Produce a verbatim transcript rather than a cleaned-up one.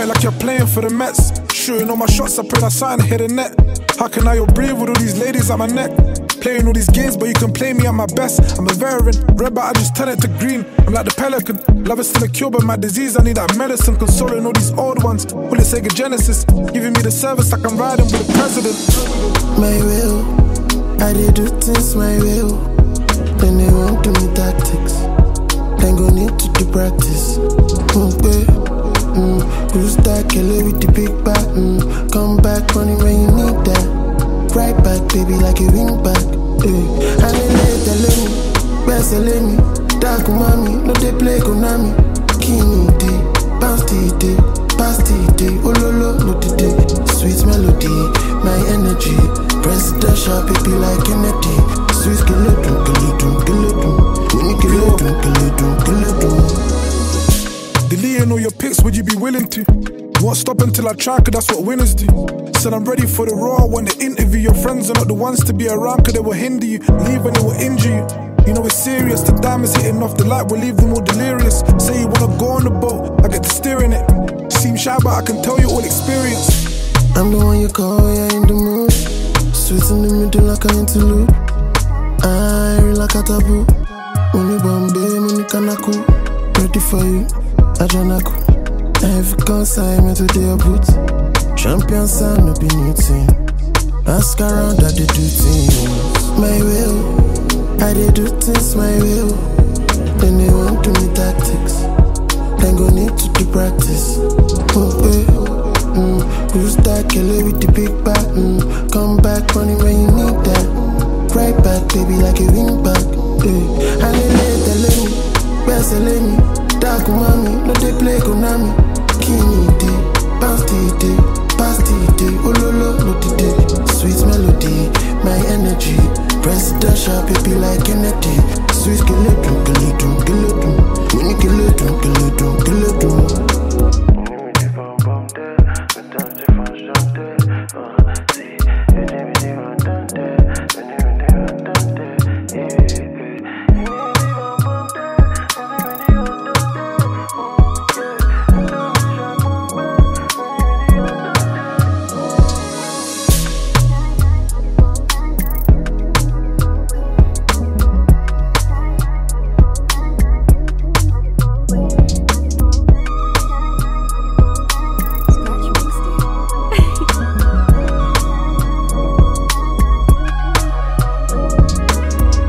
it like you're playing for the Mets. Shooting all my shots, I pray that something hit the net. How can I breathe with all these ladies at my neck? Playing all these games, but you can play me at my best. I'm a veteran, red but I just turn it to green. I'm like the pelican, love is still a cure, but my disease, I need that medicine. Consoling all these old ones, will it Sega Genesis? Giving me the service like I'm riding with the president. My will, I did do things my will. Then they won't do me tactics. Then go need to do practice. Okay. Mm, who's that killer with the big back? Mm, come back running when you need that. Right back, baby, like a wing back. Yeah. And they lay telling me, best telling me, dark mommy, no they play Konami. Kini day, bounce the day, pass the day, oh lo lo, no the day. Sweet melody, my energy, presidential, baby, like Kennedy. Sweet skeleton, skeleton, skeleton, mini skeleton, skeleton, skeleton. Deleting all your pics, would you be willing to? Won't stop until I try, cause that's what winners do. Said I'm ready for the raw, I want to interview. Your friends are not the ones to be around, cause they will hinder you. Leave when they will injure you. You know it's serious, the diamonds hitting off the light will leave them all delirious. Say you wanna go on the boat, I get to steering it. Seem shy but I can tell you all experience. I'm the one you call, yeah, in the mood. Sweet in the middle like an interlude. I real like a taboo. Money Bombay, money Kanaku. Ready for you, Ajanaku. Every consignment to their boots. Champion son, no be new team. Ask around that they do things my will. I they do things my will. Then they won't do me tactics. Then go need to do practice. Okay. Mm, who's that killer with the big back? Mm, come back running when you need that. Right back, baby, like a wing back. Yeah. And they lay telling me, best telling me, dark mommy, no they play Konami. Kini day, bounce the day, pass the day, oh lo lo, no the day. Sweet melody, my energy, presidential, baby, like Kennedy. Sweet skeleton, skeleton.